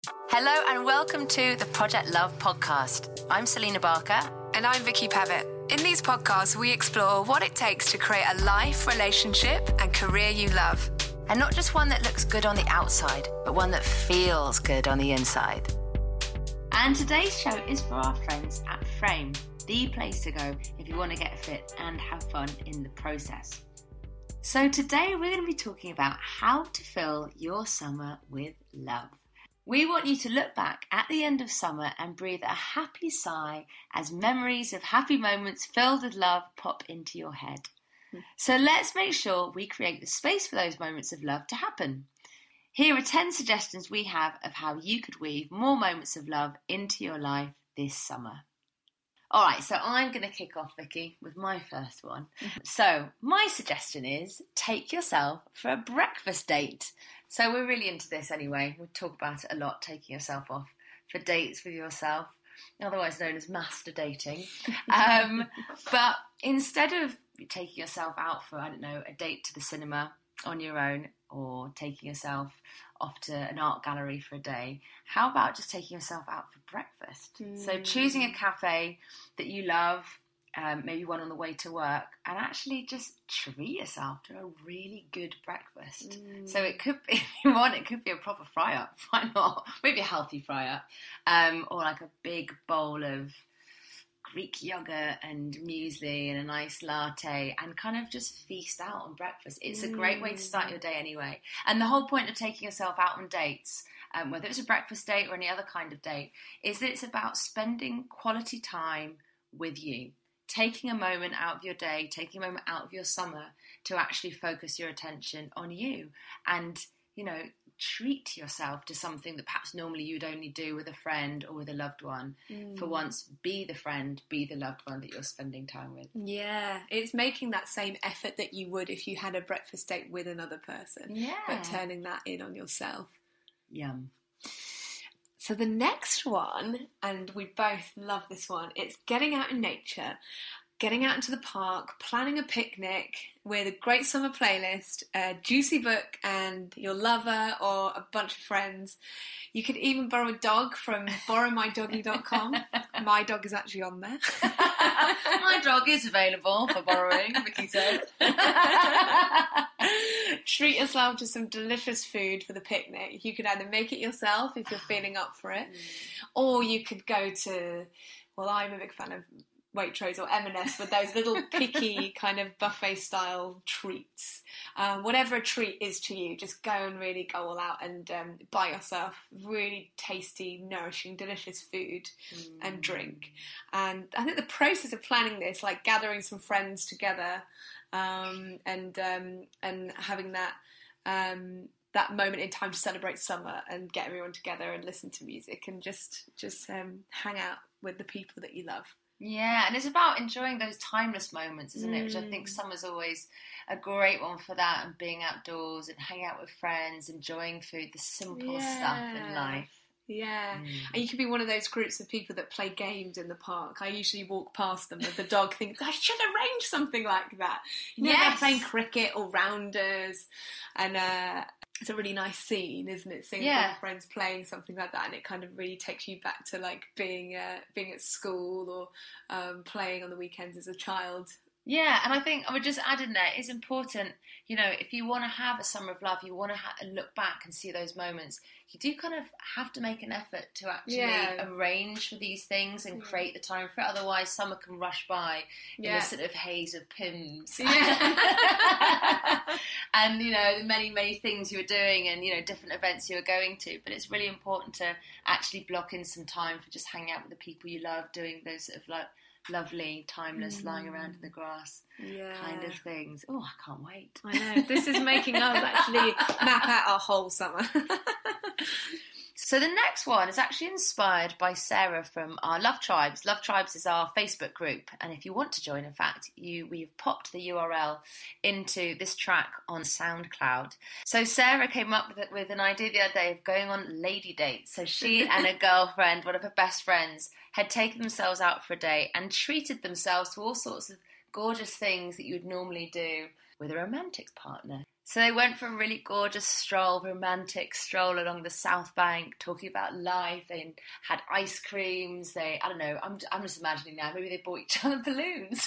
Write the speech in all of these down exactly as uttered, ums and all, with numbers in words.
Hello and welcome to the Project Love podcast. I'm Selena Barker. And I'm Vicky Pavitt. In these podcasts, we explore what it takes to create a life, relationship and career you love. And not just one that looks good on the outside, but one that feels good on the inside. And today's show is for our friends at Frame, the place to go if you want to get fit and have fun in the process. So today we're going to be talking about how to fill your summer with love. We want you to look back at the end of summer and breathe a happy sigh as memories of happy moments filled with love pop into your head. So let's make sure we create the space for those moments of love to happen. Here are ten suggestions we have of how you could weave more moments of love into your life this summer. All right, so I'm going to kick off, Vicky, with my first one. So my suggestion is take yourself for a breakfast date. So we're really into this anyway. We talk about it a lot, taking yourself off for dates with yourself, otherwise known as master dating. Um, but instead of taking yourself out for, I don't know, a date to the cinema on your own or taking yourself off to an art gallery for a day, how about just taking yourself out for breakfast? Mm. So choosing a cafe that you love, um, maybe one on the way to work, and actually just treat yourself to a really good breakfast. Mm. So it could be, if you want, it could be a proper fry-up. Why not? Maybe a healthy fry-up. Um, or like a big bowl of Greek yogurt and muesli and a nice latte and kind of just feast out on breakfast. It's a great way to start your day anyway. And the whole point of taking yourself out on dates, um, whether it's a breakfast date or any other kind of date, is that it's about spending quality time with you. Taking a moment out of your day, taking a moment out of your summer to actually focus your attention on you and, you know, treat yourself to something that perhaps normally you'd only do with a friend or with a loved one. Mm. For once, be the friend, be the loved one that you're spending time with. Yeah, it's making that same effort that you would if you had a breakfast date with another person. Yeah. But turning that in on yourself. Yum. So the next one, and we both love this one, it's getting out in nature, getting out into the park, planning a picnic with a great summer playlist, a juicy book and your lover or a bunch of friends. You could even borrow a dog from borrow my doggy dot com. My dog is actually on there. My dog is available for borrowing, Vicky says. Treat yourself to some delicious food for the picnic. You could either make it yourself if you're feeling up for it, or you could go to, well, I'm a big fan of Waitrose or M and S with those little picky kind of buffet style treats. Um, whatever a treat is to you, just go and really go all out and um, buy yourself really tasty, nourishing, delicious food mm. and drink. And I think the process of planning this, like gathering some friends together um, and um, and having that um, that moment in time to celebrate summer and get everyone together and listen to music and just just um, hang out with the people that you love. Yeah, and it's about enjoying those timeless moments, isn't it? Mm. Which I think summer's always a great one for that, and being outdoors and hanging out with friends, enjoying food, the simple yeah. stuff in life. Yeah, mm. and you could be one of those groups of people that play games in the park. I usually walk past them with the dog thinking, I should arrange something like that. You know, yes. they're playing cricket or rounders, and uh, it's a really nice scene, isn't it? Seeing yeah. your friends playing something like that, and it kind of really takes you back to like being uh, being at school or um, playing on the weekends as a child. Yeah, and I think I would just add in there, it's important, you know, if you want to have a summer of love, you want to ha- look back and see those moments, you do kind of have to make an effort to actually yeah. arrange for these things and create the time for it. Otherwise, summer can rush by yeah. in a sort of haze of pims. Yeah. And, you know, the many, many things you were doing and, you know, different events you were going to. But it's really important to actually block in some time for just hanging out with the people you love, doing those sort of like lovely, timeless, mm. lying around in the grass yeah. kind of things. Oh, I can't wait. I know. This is making us actually map out our whole summer. So the next one is actually inspired by Sarah from our Love Tribes. Love Tribes is our Facebook group, and if you want to join, in fact, you we've popped the U R L into this track on SoundCloud. So Sarah came up with, it, with an idea the other day of going on lady dates. So she and a girlfriend, one of her best friends, had taken themselves out for a day and treated themselves to all sorts of gorgeous things that you would normally do with a romantic partner. So they went for a really gorgeous stroll, romantic stroll along the South Bank, talking about life. They had ice creams. They, I don't know, I'm, I'm just imagining now, maybe they bought each other balloons.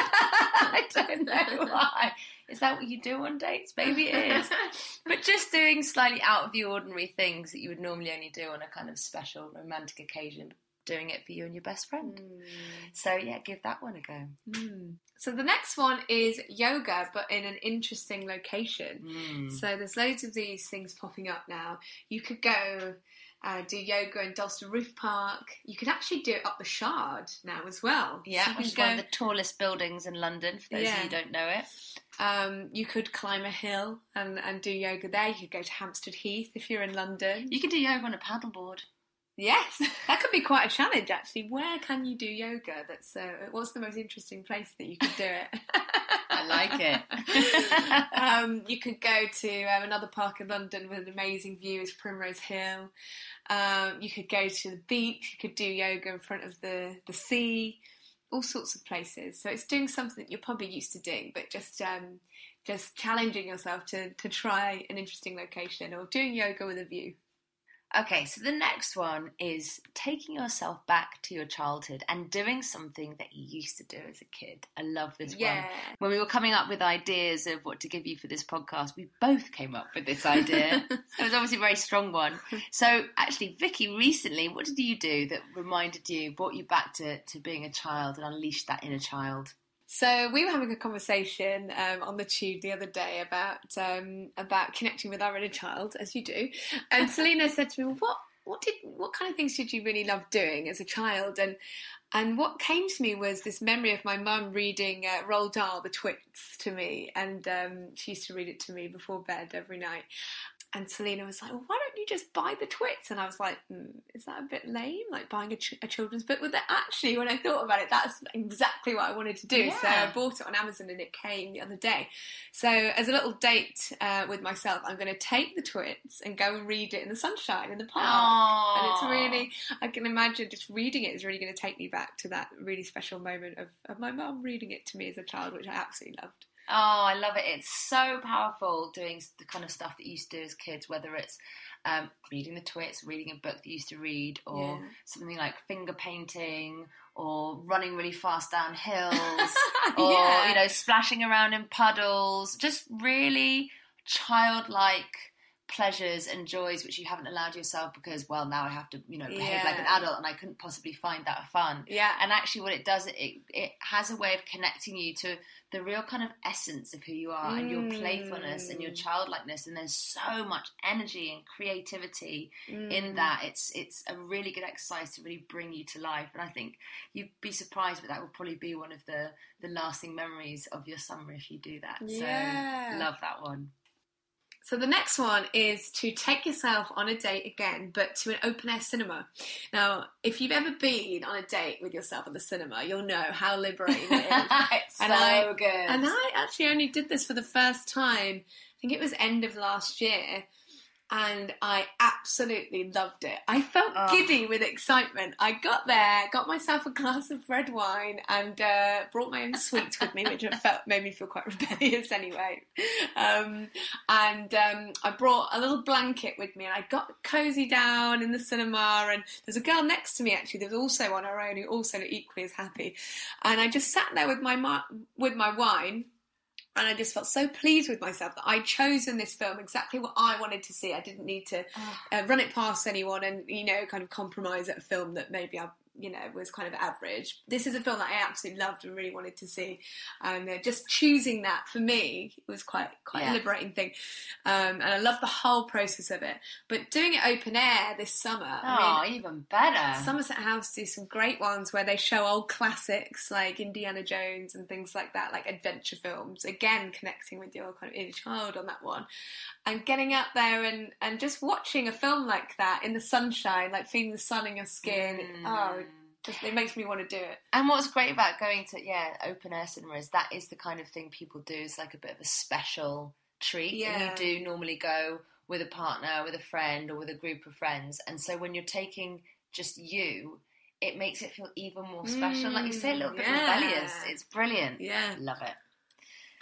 I don't know why. Is that what you do on dates? Maybe it is. But just doing slightly out of the ordinary things that you would normally only do on a kind of special romantic occasion, doing it for you and your best friend. Mm. So yeah, give that one a go. Mm. So the next one is yoga, but in an interesting location. Mm. So there's loads of these things popping up now. You could go uh, do yoga in Dalston Roof Park. You could actually do it up the Shard now as well. Yeah, so which is go... one of the tallest buildings in London, for those yeah. of you who don't know it. Um, you could climb a hill and, and do yoga there. You could go to Hampstead Heath if you're in London. You could do yoga on a paddleboard. Yes, that could be quite a challenge, actually. Where can you do yoga? That's uh, what's the most interesting place that you could do it? I like it. um, you could go to um, another park in London with an amazing view, is Primrose Hill. Um, you could go to the beach. You could do yoga in front of the, the sea. All sorts of places. So it's doing something that you're probably used to doing, but just um, just challenging yourself to to try an interesting location or doing yoga with a view. Okay, so the next one is taking yourself back to your childhood and doing something that you used to do as a kid. I love this yeah. one. When we were coming up with ideas of what to give you for this podcast, we both came up with this idea. It was obviously a very strong one. So actually, Vicky, recently, what did you do that reminded you, brought you back to, to being a child and unleashed that inner child? So we were having a conversation um, on the tube the other day about um, about connecting with our inner child, as you do. And Selena said to me, well, "What what did what kind of things did you really love doing as a child?" And and what came to me was this memory of my mum reading uh, Roald Dahl, The Twits, to me, and um, she used to read it to me before bed every night. And Selena was like, well, why don't you just buy the Twits? And I was like, mm, is that a bit lame, like buying a, ch- a children's book? But actually, when I thought about it, that's exactly what I wanted to do. Yeah. So I bought it on Amazon and it came the other day. So as a little date uh, with myself, I'm going to take the Twits and go and read it in the sunshine in the park. Aww. And it's really, I can imagine just reading it is really going to take me back to that really special moment of, of my mum reading it to me as a child, which I absolutely loved. Oh, I love it. It's so powerful doing the kind of stuff that you used to do as kids, whether it's um, reading the Twits, reading a book that you used to read, or yeah. something like finger painting, or running really fast down hills, or, yeah. you know, splashing around in puddles. Just really childlike pleasures and joys which you haven't allowed yourself because, well, now I have to, you know, behave yeah. like an adult and I couldn't possibly find that fun. Yeah. And actually what it does, it it has a way of connecting you to the real kind of essence of who you are mm. and your playfulness and your childlikeness, and there's so much energy and creativity mm. in that. It's it's a really good exercise to really bring you to life, and I think you'd be surprised, but that will probably be one of the, the lasting memories of your summer if you do that. Yeah. So love that one. So the next one is to take yourself on a date again, but to an open-air cinema. Now, if you've ever been on a date with yourself at the cinema, you'll know how liberating it is. It's and so I, good. And I actually only did this for the first time, I think it was end of last year, and I absolutely loved it. I felt oh. giddy with excitement. I got there, got myself a glass of red wine, and uh, brought my own sweets with me, which I felt made me feel quite rebellious anyway. Um, and um, I brought a little blanket with me, and I got cozy down in the cinema. And there's a girl next to me actually that was also on her own, who also looked equally as happy. And I just sat there with my ma- with my wine. And I just felt so pleased with myself that I'd chosen this film exactly what I wanted to see. I didn't need to oh. uh, run it past anyone and, you know, kind of compromise at a film that maybe I, you know, was kind of average. This is a film that I absolutely loved and really wanted to see. And uh, just choosing that for me was quite quite yeah. a liberating thing. Um, and I love the whole process of it. But doing it open air this summer, oh, I mean, even better. Somerset House do some great ones where they show old classics like Indiana Jones and things like that, like adventure films. Again, connecting with your kind of inner child on that one. And getting out there and, and just watching a film like that in the sunshine, like feeling the sun in your skin. Mm. Oh, just, it makes me want to do it. And what's great about going to, yeah, open air cinema is that is the kind of thing people do. It's like a bit of a special treat. Yeah. And you do normally go with a partner, with a friend, or with a group of friends. And so when you're taking just you, it makes it feel even more special. Mm, like you say, a little bit yeah. rebellious. It's brilliant. Yeah. Love it.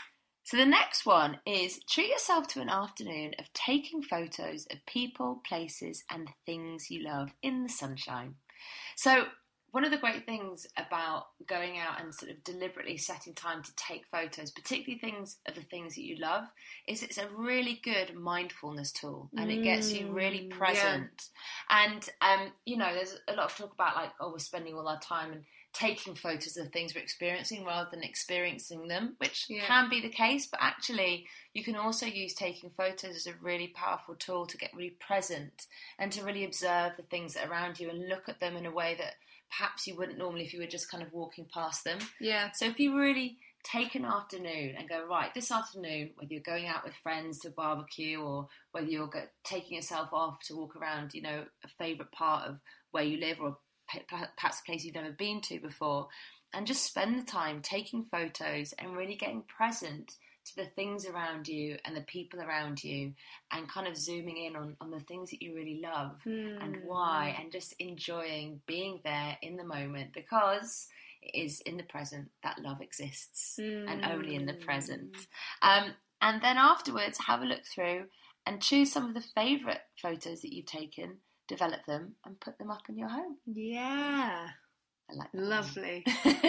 So the next one is treat yourself to an afternoon of taking photos of people, places and things you love in the sunshine. So one of the great things about going out and sort of deliberately setting time to take photos, particularly things of the things that you love, is it's a really good mindfulness tool, and it gets you really present. Yeah. And, um, you know, there's a lot of talk about like, oh, we're spending all our time and taking photos of things we're experiencing rather than experiencing them, which yeah. can be the case, but actually you can also use taking photos as a really powerful tool to get really present and to really observe the things that are around you and look at them in a way that perhaps you wouldn't normally if you were just kind of walking past them. Yeah. So if you really take an afternoon and go, right, this afternoon, whether you're going out with friends to a barbecue or whether you're go- taking yourself off to walk around, you know, a favourite part of where you live or perhaps a place you've never been to before, and just spend the time taking photos and really getting present to the things around you and the people around you, and kind of zooming in on, on the things that you really love mm. and why, and just enjoying being there in the moment, because it is in the present that love exists mm. and only in the present. Um, and then afterwards have a look through and choose some of the favourite photos that you've taken, develop them and put them up in your home. Yeah. I like that. Lovely.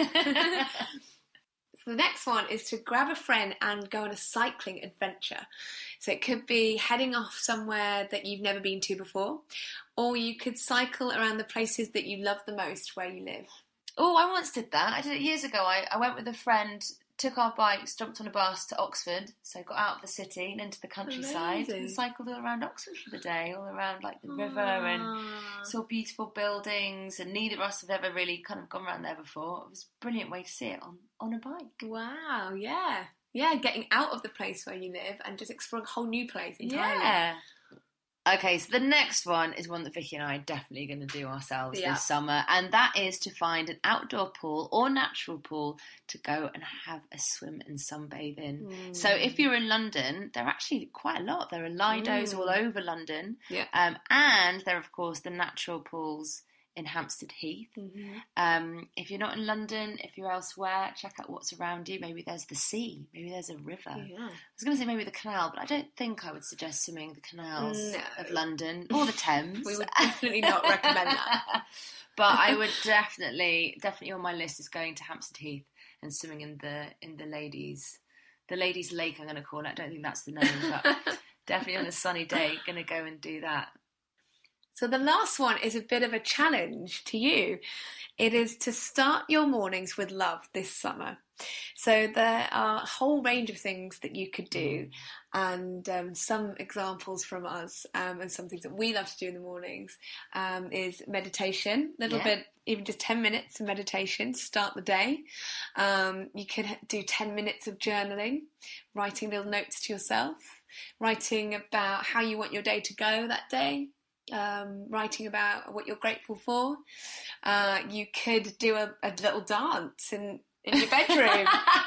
So the next one is to grab a friend and go on a cycling adventure. So it could be heading off somewhere that you've never been to before, or you could cycle around the places that you love the most where you live. Oh, I once did that. I did it years ago. I, I went with a friend, took our bikes, jumped on a bus to Oxford, so got out of the city and into the countryside. Amazing. And cycled all around Oxford for the day, all around like the Aww. river, and saw beautiful buildings, and neither of us have ever really kind of gone around there before. It was a brilliant way to see it on, on a bike. Wow, yeah. Yeah, getting out of the place where you live and just exploring a whole new place entirely. Yeah. Okay, so the next one is one that Vicky and I are definitely going to do ourselves yeah. this summer, and that is to find an outdoor pool or natural pool to go and have a swim and sunbathe in. Mm. So if you're in London, there are actually quite a lot. There are Lidos mm. all over London, yeah. um, and there are, of course, the natural pools in Hampstead Heath. Mm-hmm. Um, if you're not in London, if you're elsewhere, check out what's around you. Maybe there's the sea, maybe there's a river. Yeah. I was going to say maybe the canal, but I don't think I would suggest swimming the canals no. of London or the Thames. We would definitely not recommend that. But I would definitely, definitely on my list is going to Hampstead Heath and swimming in the in the ladies, the ladies' lake. I'm going to call it. I don't think that's the name, but definitely on a sunny day, going to go and do that. So the last one is a bit of a challenge to you. It is to start your mornings with love this summer. So there are a whole range of things that you could do, and um, some examples from us um, and some things that we love to do in the mornings um, is meditation, a little yeah. bit, even just ten minutes of meditation to start the day. Um, you could do ten minutes of journaling, writing little notes to yourself, writing about how you want your day to go that day. Um, writing about what you're grateful for. Uh, you could do a, a little dance in, in your bedroom.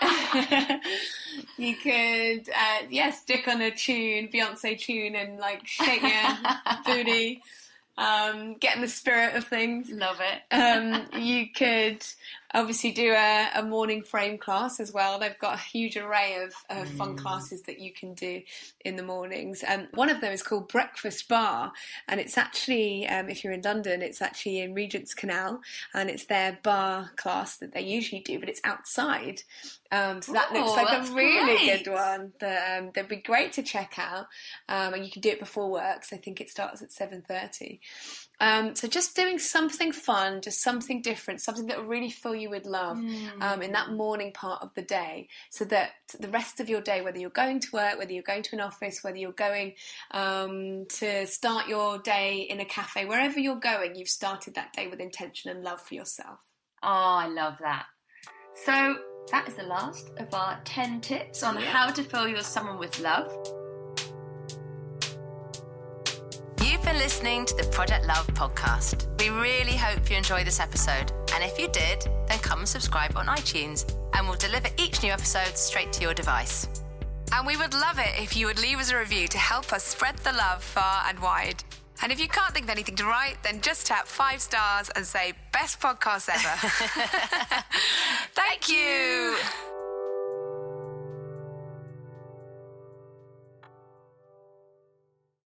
You could, uh, yeah, stick on a tune, Beyonce tune, and like shake your booty. Um, get in the spirit of things. Love it. Um, you could obviously do a, a morning frame class as well. They've got a huge array of uh, mm. fun classes that you can do in the mornings. Um, one of them is called Breakfast Bar, and it's actually, um, if you're in London, it's actually in Regent's Canal, and it's their bar class that they usually do, but it's outside. Um, so that Ooh, looks like a really great. good one that um, that'd be great to check out. Um, and you can do it before work, so I think it starts at seven thirty. Um, so just doing something fun, just something different, something that will really fill you with love mm. um, in that morning part of the day, so that the rest of your day, whether you're going to work, whether you're going to an office, whether you're going um, to start your day in a cafe, wherever you're going, you've started that day with intention and love for yourself. Oh, I love that. So that is the last of our ten tips on yeah. how to fill your summer with love. You've been listening to the Project Love podcast. We really hope you enjoyed this episode. And if you did, then come and subscribe on iTunes, and we'll deliver each new episode straight to your device. And we would love it if you would leave us a review to help us spread the love far and wide. And if you can't think of anything to write, then just tap five stars and say, best podcast ever. Thank you.